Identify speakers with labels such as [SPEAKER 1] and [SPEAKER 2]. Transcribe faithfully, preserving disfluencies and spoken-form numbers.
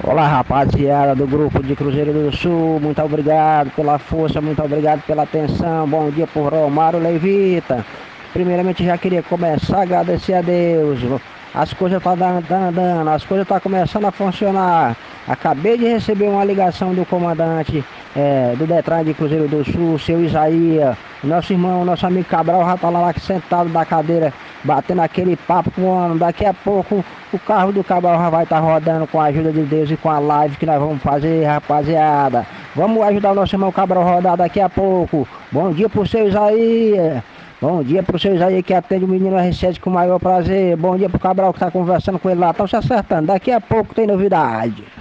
[SPEAKER 1] Olá, rapaziada do grupo de Cruzeiro do Sul, muito obrigado pela força, muito obrigado pela atenção. Bom dia por Romário Levita. Primeiramente já queria começar a agradecer a Deus. As coisas estão tá andando, as coisas estão tá começando a funcionar. Acabei de receber uma ligação do comandante é, do Detran de Cruzeiro do Sul, seu Isaías. Nosso irmão, nosso amigo Cabral já está lá sentado na cadeira, batendo aquele papo com o homem. Daqui a pouco o carro do Cabral já vai estar tá rodando com a ajuda de Deus e com a live que nós vamos fazer, rapaziada. Vamos ajudar o nosso irmão Cabral a rodar daqui a pouco. Bom dia pro seu Isaías. Bom dia pro seu Isaías que atende o menino R sete com o maior prazer. Bom dia pro Cabral que tá conversando com ele lá. Estão se acertando. Daqui a pouco tem novidade.